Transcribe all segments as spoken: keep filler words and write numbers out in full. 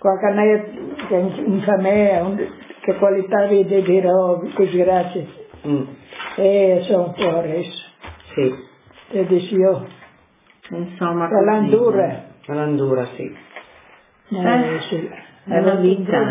qualche che in famiglia, che qualità vede dirò, così grazie. Mm. E sono fuori. Sì. E dici io. Insomma, l'andura. L'andura, sì. Eh, sì. È la vita.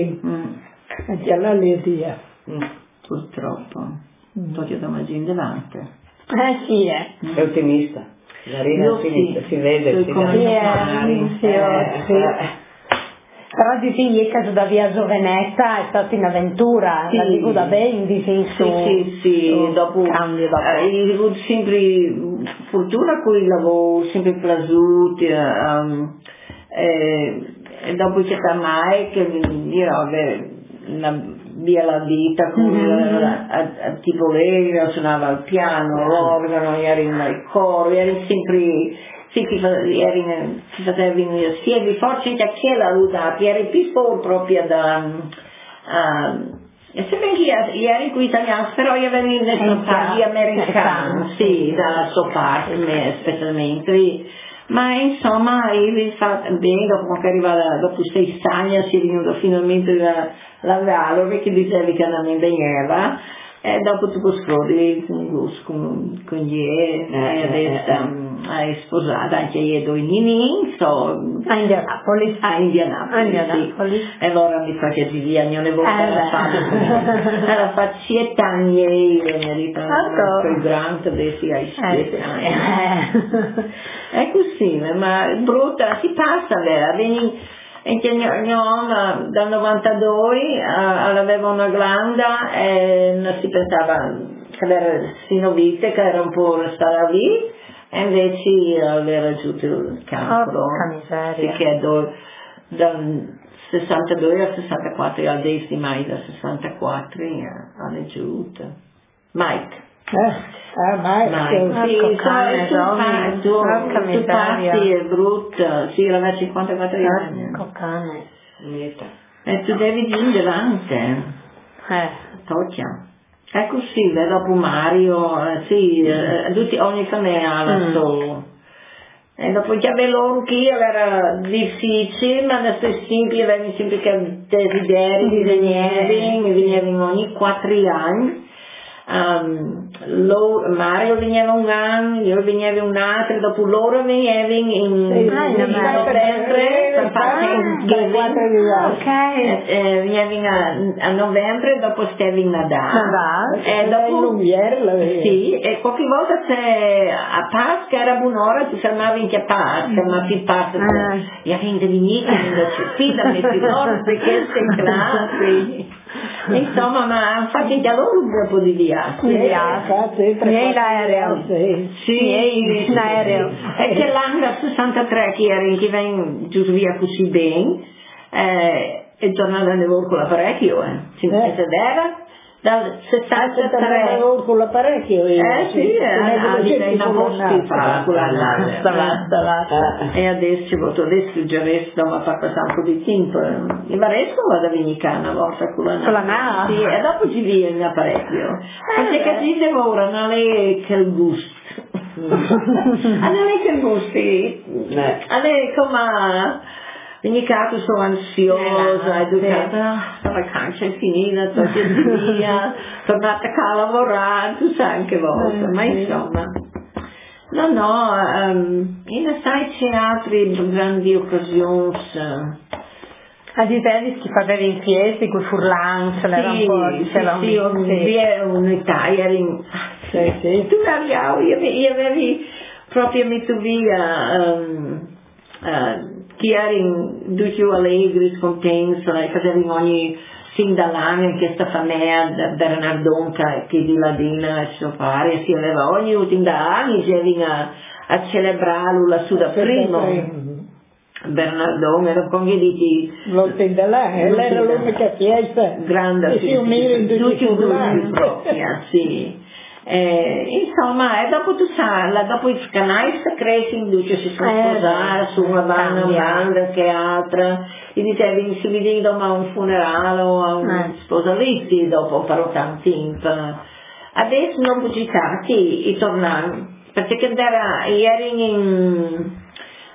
Anche alla Lidia. Mm. Purtroppo. Mm. Toglie da mangiare in davanti. Eh sì, eh. Mm. È ottimista. La rina sì. Si vede, si vede. Sì, eh, sì, eh, sì. Eh. Però di figli che da via Giovenetta è stata un'avventura, sì. La dico da ben di senso. Sì, sì, sì, dopo cambio dopo. Eh, ho avuto sempre fortuna con il lavoro, sempre piaciuto, um, eh, e dopo c'è mai che dirò una via la vita con mm-hmm. a, a, a tipo lei suonava il piano, l'organo, eri nel coro, eri sempre sì, ti facevi sia di forza che chi l'ha usato, eri più fuori proprio da uh, e se ben che eri qui italiano, però io venivo nel parli americano, sì, dalla sua parte specialmente, ma insomma io ho fatto bene, dopo che arrivava dopo sei anni si è venuto finalmente la, la Valerie che diceva che non mi veniva. E dopo tu scrolli con con gli e adesso hai sposato anche io due nini so a Indianapolis a Indianapolis sì. E allora mi fa che ci via non ne voglio fare allora fa sette anni e io mi ritrovo con il grande adesso hai sette anni è così ma brutta si passa vera veni e che mia mamma dal novantadue uh, aveva una glanda e non si pensava che era sinovite, che era un po' stata lì e invece aveva raggiunto il cancro. Oh, si chiedo dal sessantadue al sessantaquattro, al dieci di maggio del sessantaquattro ha raggiunto. Mike. Eh, ah, Mike. Mike. Sì, sono tu passi è brutta, sì, aveva cinquantaquattro anni. Coccane. E tu devi dire davanti. Eh. Toccia. È così, dopo Mario, eh, sì, eh, tutti, ogni famiglia ha la mm. sua. E dopo che avevo anch'io era difficile, ma da semplice avevo sempre che desideri, disegni, mi venivano ogni quattro anni. Um, lo, Mario veniva un anno, io veniva un altro, dopo loro venivano in, in ah, novembre per fare Thanksgiving, venivano a, a novembre, dopo stavi in Natale, e dopo sì, e qualche volta se a Pasqua era buon'ora, ti fermavi anche a Pasqua, ma più Pasqua, e avendo venuto, sì, da metti loro, perché sei classe. Insomma, ma fate anche a loro un po' di viaggio. Miei l'aereo. Sì, l'aereo. E che l'anno del sessantatré che era che ven giù via così bene, eh, e tornava a con l'apparecchio, eh. Si vedeva? Dal sessantatré con l'apparecchio eh sì abita in agosto e adesso adesso già resto ma fa passare un po' di tempo e ma resto vado a venire una volta con la nave sì e dopo ci viene il mio apparecchio perché che ci devo ora non è che il gusto non è che il gusto non è come ogni caso sono ansiosa, educata, la vacanza è finita, togli via, tornata a lavorare, tu sai anche volta, ma insomma, no, no, um, in sai c'è altre grandi occasioni. A di te che facevi in fieste, con furlan, ce l'era sì, un po', sì, sì, sì, un'età, eri in... Sì, sì. Tu l'avevi, io, io avevi proprio messo via... Um, uh, che erano tutti allegri, contenti, facevano ogni fin dall'anno in questa famiglia Bernardon che di Ladina e suo pare si aveva ogni ultimo anno che venivano a celebrarlo lassù da primo Bernardon era come dici l'ultimo dell'anno era l'unica fiesta grande si univano tutti i propria sì Eh, insomma, e dopo tu sai, dopo il canale cresce in duce si sono eh, sposare su una banda, una banda che altra, e dicevi si vedeva a un funerale o a un eh. sposalizio dopo farò tanto tempo. Adesso non può città che i tornare, perché era ieri in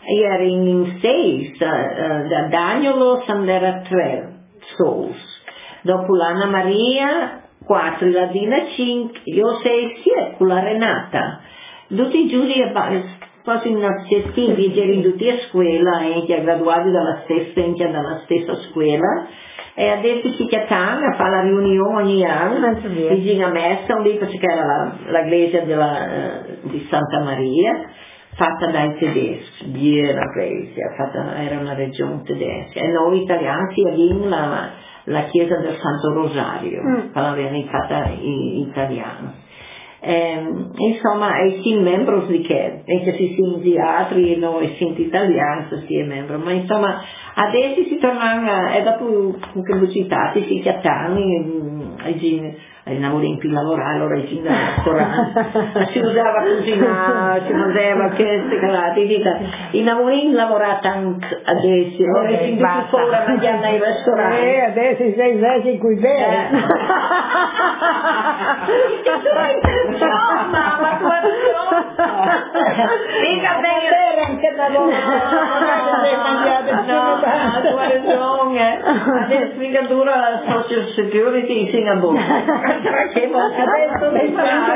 era in sei, da Danielo era tre souls, dopo l'Anna Maria quattro, la Dina cinque, io sei siete con la Renata, tutti i giuri quasi una sestina in tutti a scuola, e che è graduati dalla stessa, e che dalla stessa scuola, e adesso si chiamano, fa la riunione ogni anno, vicino a Messa, lì perché era la, la chiesa della, di Santa Maria, fatta dai tedeschi, buona chiesa, fatta, era una regione tedesca, e noi italiani abbiamo la, la chiesa del Santo Rosario, mm. l'abbiamo fatta in italiano. Eh, insomma, e si membri di che, e che si sono di altri, noi siamo italiani, si è membro, ma insomma, adesso si tornano, e dopo che vi citate, si chiamano, e non in più lavorare, allora i gin al ristorante, si usava a cucinare, si mangiava queste calate, i lavorini lavorati anche adesso, ora i gin tutti fuori a mangiare nei ristoranti. Eh, adesso sei invece in cui bene. Mamma, guarda, mica bene anche da voi, no, tu hai ragione, adesso mica dura la social security in Singapore. Che adesso mi paga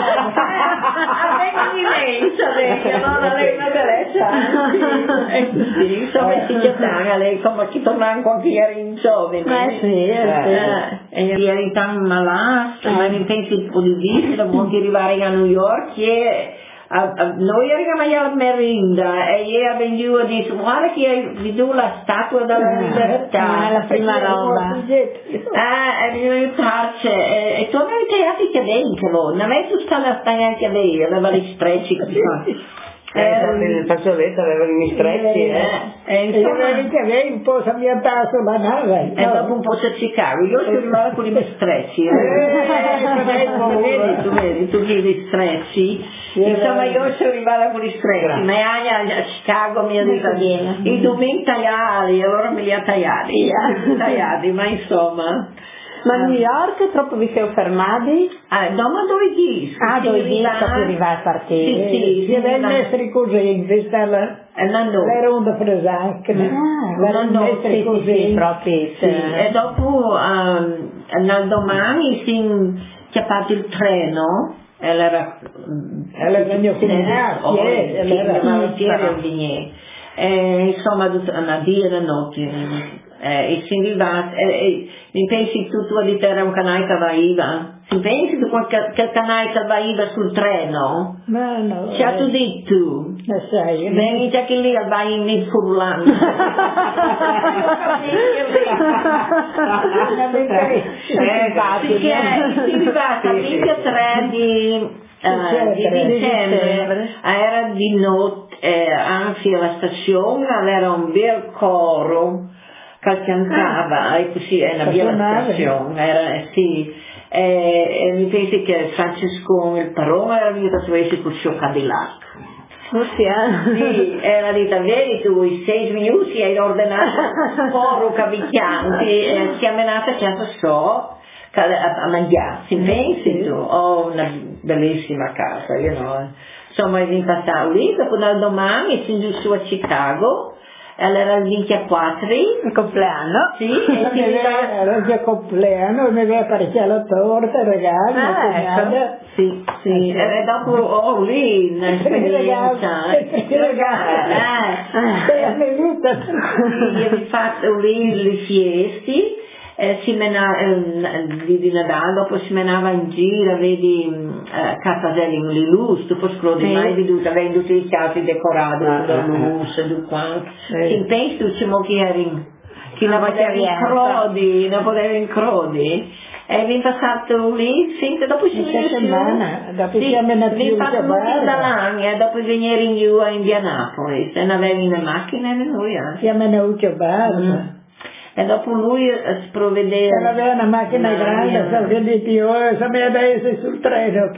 a di lei, sapete, allora lei una bellezza, e così, insomma si chiama lei come chi torna anche ieri in giovane, eh sì, e ieri tan malata, ma mi pensi un po' difficile, molti arrivare a New York e A, a, noi arriviamo alla merinda e ieri a Bengiù dice guarda che vi do la statua della libertà, è la prima roba, ah, e bisogna aiutarci e, e tornano i teatri che dentro, non è tutta la stagna anche lei, aveva gli strecci così. Eh, nel fazzoletto avevano gli strecci, eh. E insomma che lei un po' si ambientava sulla nave. E dopo un po' c'è Chicago, io sono rimasta con i miei strecci. Tu vedi, tu vedi, tu vedi strecci. Insomma io sono rimasta con i strecci, ma Ania a Chicago mi ha detto i domenica tagliati, allora me li ha tagliati, tagliati, ma insomma. Ma a New York troppo vi siete fermati? Ah, no, ma dove dici? Ah, dove dici che arriva a partire? Sì, sì, si deve essere così, invece la ronda presente. La ronda sì, sì, proprio. E dopo, nel domani si chiappato il treno, e era era venuto a e insomma una dia da notte. Eh, e si arriva, eh, eh, mi pensi tu, tu di terra un canale che va Iva? Si pensi tu che, che canale che va Iva sul treno? Ma no. Ci ha tu detto? Lo sai. Veni già che lì va in mezzo furlano. Perché si arriva a ventitré di, uh, di dicembre, era di notte, eh, anzi alla stazione era un bel coro che cantava, e così è una bella stazione, era, sì, e, e mi pensi che Francesco il Parone era venuto a trovare con il suo Cadillac. Sì, era detto, vedi tu, i sei minuti hai ordinato un coro cavicchianti, e si è menata che so a, a mangiare, si pensi tu, oh, una bellissima casa, you know. Insomma, è passato lì, dopo dal domani si giù su a Chicago. Allora il ventiquattro, il compleanno, sì, e si era il mio compleanno, mi aveva apparecchiato la torta, regali, ah, ecco. Sì, sì, e dopo, oh lì, un'esperienza, e regali, eh, mi è venuta, sì, ho fatto lì le fieste, eh, si menava, eh, di Natale, dopo si menava in giro, vedi, eh, Capaselli, le luci, tu puoi scrodere, mai veduta, avendo tutti i casi decorati, da luce, di qua, si pensi tu ci mochieri, che non poteva incrodi, non poteva incrodi, e mi è passato lì, finché dopo ci sono settimana, dopo sì, siamo nati mi è fatto molto da Lagna, e dopo venire in giù a Indianapolis, e non avevi una macchina, e noi anche. Siamo nati a Barba. E dopo lui sprovvedeva. Se aveva una macchina grande, so che dici, oh, sapeva essere sul treno.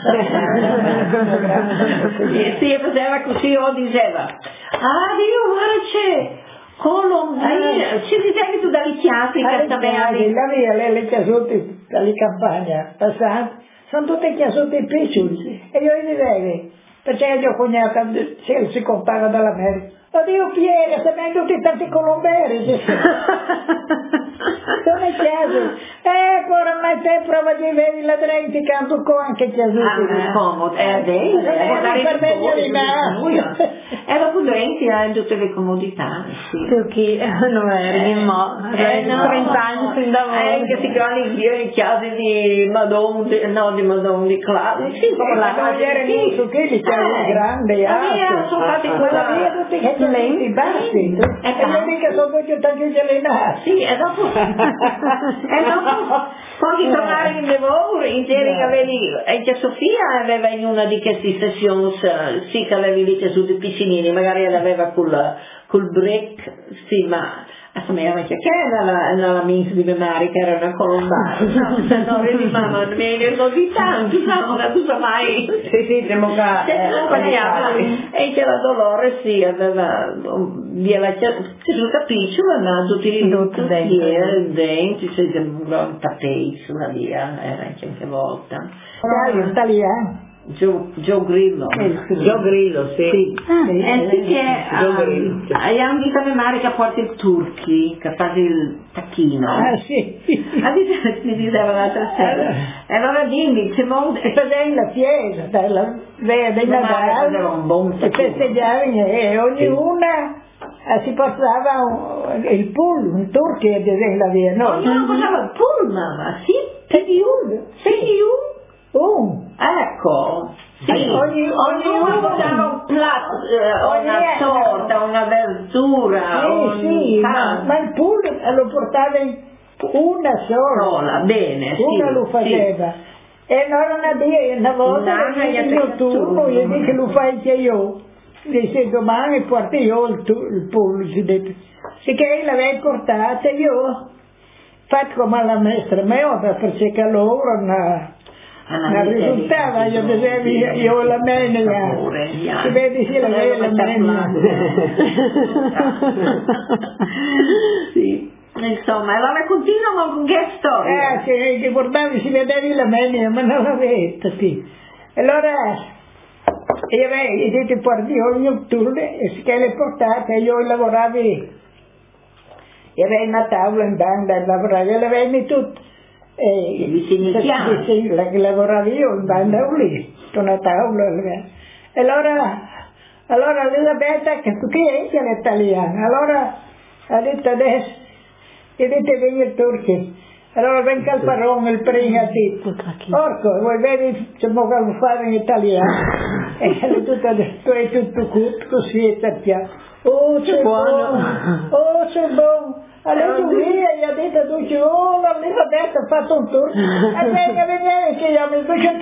Sì, faceva così, o diceva, ah Dio, guarda c'è, Colombia, ci dicevi tu dalle chiasse che stavevi. La via, le, le chiasotte dalle campagne, passate, sono tutte chiasotte piccole, e io li vedevo. perché mio cognato se si compara dall'America. Oddio Piera, se ne tutti tanti colomberi. Sono in chiesa. Eh, ora mai te prova di vedi la drenti canto con anche Gesù. Ah, comodo, è vero. Per me io rimasto. E dopo drenti in tutte le comodità, sì. Perché non eri, ma trenta anni sin da voi. Anche si chiamano io in chiesa di Madonna, no di Madonna di Claudio. Sì, come la cagliere non su che li chiamano grande, ah. Sono fatti quella via tutti che lenti, bassi. E non mica sono tutti tanti gelinati. Sì, e dopo, e dopo, poi tornare in lavoro, interi che avevi, anche Sofia aveva in una di queste sessioni, sì che avevi lì su dei piscinini, magari l'aveva col, col break, sì, ma a me era che era la, la mince di memoria, che era una colombana, no, no, vedi mamma, mi hai di tanto, no, tu sai mai. Sì, sì, democratico. E che la Dolores sì, aveva, vi aveva sul capicolo, ma tutti i denti, denti, c'è un tappeto sulla via, era anche qualche volta. Italiano, italiano. Joe, Joe Grillo. Eh, sì. Joe Grillo, sì. Sì. Ah, eh, sì che um, abbiamo visto mia madre che porta il turchi, che fa il tacchino. Ah sì. Mi diceva l'altra sera. E allora dimmi, c'è molto. E facevi la chiesa, della vea dei Natale, e festeggiavi e ognuna si portava un, il pool, un turchi a dire la via, no? Ognuno portava il pool, mamma, sì, sei di uno. sei di uno. Oh. Ecco, sì, ogni, ogni, ognuno portava un piatto, eh, una torta, una verdura, sì, un sì, ma, ma il pool lo portava in una sola, sola, bene, una sì, lo faceva, sì. E non una, una volta il mio turno, io dico lo fai anche io, dice domani porto io il, il pool, sicché l'avevo portata io, fatto come la maestra mia, perché loro una... Non risultava, io dicevo, io la menia, si vede sì la la menia. Sì, insomma, allora continuano con che storia? Eh, se ricordavi, si vedeva la menia, ma non l'aveva, sì. Allora, io avevo detto, guardi, ogni notturno, e si che le portate, io lavoravo, io avevo una tavola in banda, lavoravo, io l'avevo tutto. E vicini chiaro. Sì, la che lavoravo io in banda lì, con una tavola. E allora, allora Elisabetta, che tu che è l'italiana, allora ha detto adesso, e ha detto vieni il turco. Allora venga al parone, il primo ha detto, orco, vuoi vedere se mo che lo fare in italiano? E ha detto, tu hai tutto così e te piace. Oh, c'è buono, oh, c'è buono. Allora tu via, gli ha detto a tutti, oh, l'Elisabetta ha fatto un tour, e venga, venga, che gli ha messo che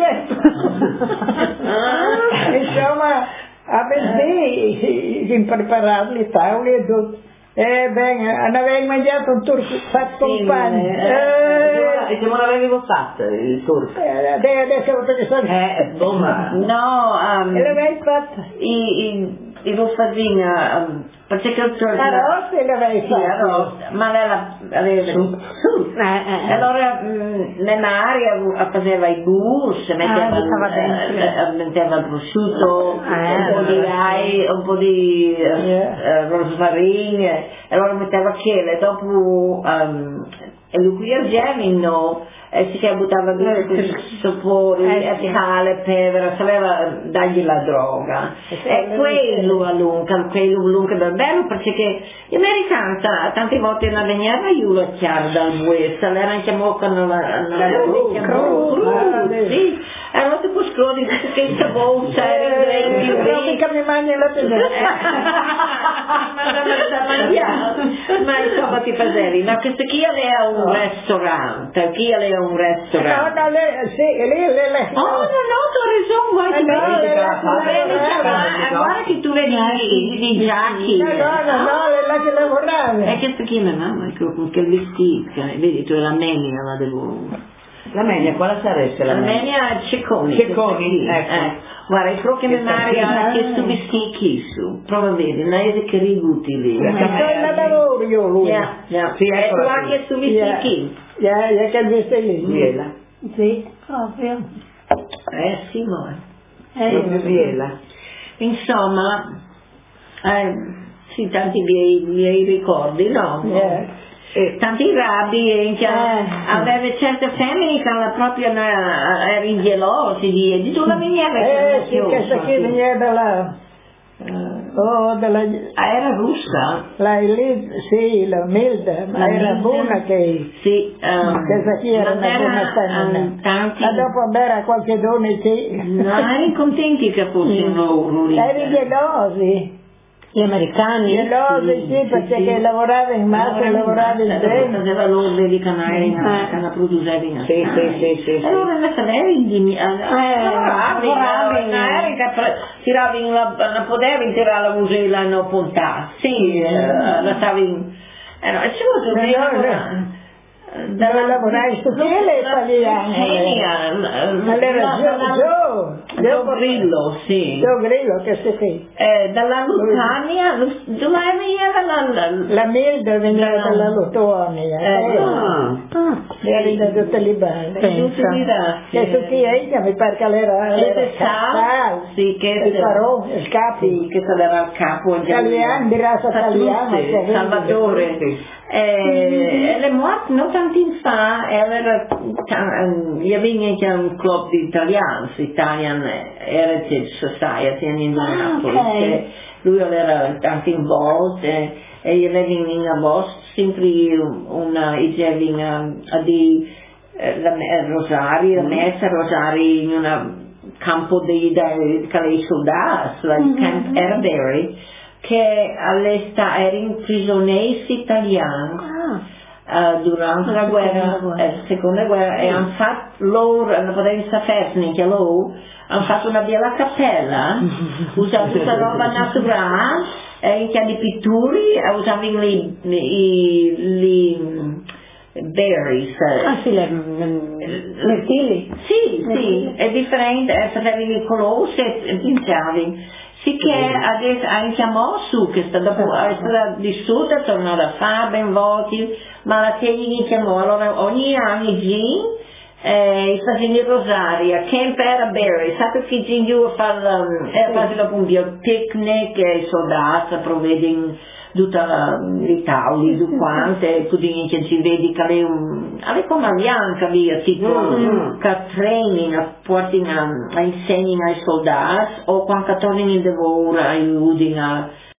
te. Insomma, a vestire, impreparabili, le tavole e tutto. E bene, non avevi mangiato un tour fatto con pane. E se non l'avevo fatto il tour? Adesso perché sono... Eh, bomba. No, e l'avevi fatto? I Ruffazini, perché il tour... La rossa l'avevi fatto? Ma lei aveva... Su. E allora mia Maria faceva i bus, metteva il prosciutto, un po' di rai, un po' di rosmarino, e allora metteva quello, e dopo um, e lui qui a Gemino e si che buttava via il sapore, e sale, pepe, sapeva dargli la droga. E quello a lungo, quello lungo è bello perché gli americani tante volte non veniva io la chiara dal buesta, era anche molto nella sì, e allora tu puoi scrodere che il sapore c'era non mica mi mangi la tedesca. Ma insomma ti facevi, ma questo chi è un ristorante, chi è un ristorante? No, no, lei, sì, lei, lei, lei. Oh, no, no, tu hai ragione, guarda, guarda che tu vedi i giacchi. No, no, no, no, è la che lavorava. E questo chi è la mamma, con quel vestito, vedi, tu è la menia la devo... La menia, quale sarebbe la menia? La menia Cecconi. Cecconi, ecco. Guarda, il pro che mi Maria che tu vestiti su, prova a vedere, non è che ributi Ma sto in lavoro io lui. Ja, ja. E tu anche tu vestiti? Ja, ja, che veste lì. Viela. Sì, proprio. Eh sì, ma proprio Biela. Insomma, eh, sì, tanti miei, miei ricordi, no? Yeah. Eh, tanti rabbi, e cioè, Eh. aveva certe femmine che la propria erano ingelosi di, di tutta la miniera Eh sì, questa qui veniva dalla, oh, dalla, era russa. la Elise, sì, la Milda, ma La era Milda. buona che, Sì, um, questa qui era ma una buona femmina. um, tanti, Ma dopo era qualche donna sì. non erano contenti che fossero loro lì. Erano gelosi. Gli americani? Gelosi, sì, perché che lavorava in massa, lavorava in bene. Faceva l'ordine di canale che la produceva in Sì, sì, sì, sì, sì. allora invece lei lavoravi, lavoravi, tiravi la, non potevi tirare la musella e non puntare, sì, la stavi in, ci vuole Dove lavorai su le italiane? Ma era Gio, Gio, Gio Grillo, sì. Gio Grillo, che si qui. Eh, dalla Lucania, dove veniva la... La Milda veniva dalla Lituania. Eh, Ah, Era da tutte le bande. Che su chi è, mi pare che era Ed Sal, sì, che il farò, il capo. Sì, che era il capo. Italiano, di razza italiana. Salvatore. E le morte non tanti in fa, era, io venne che un club di italiani, Italian Heritage Society in Indianapolis, Ah, okay. che lui era tanto involto e, e io venne in agosto, sempre una, io di eh, la, eh, Rosari, la messa Rosari in un campo di, di, di soldati, like mm-hmm. Camp Erbury, che erano prigionieri italiani ah. uh, durante la, la guerra, guerra. Eh, seconda guerra, mm. e hanno fatto loro, non potevano sapere che loro hanno fatto una bella cappella, usando tutta roba naturale, e che di pitture, usavano i, i, i berries. Ah sì, le mirtilli. Sì, sì, è differente, facevano i colori e pinzavi. Sì che adesso anche a Mossu, che sta dopo essere vissuta, tornare a fare ben voti, ma la tieni chiamò, allora ogni anno Gin eh, facendo il rosario, Camp Erbury, sapete che Gin giù a fare dopo un picnic e i soldati provvedono tutti i tavoli, tutti quanti, e così che si vede che lei è come bianca via, tipo mm. che training, portano a insegnare ai soldati, o quando tornano in lavoro aiutano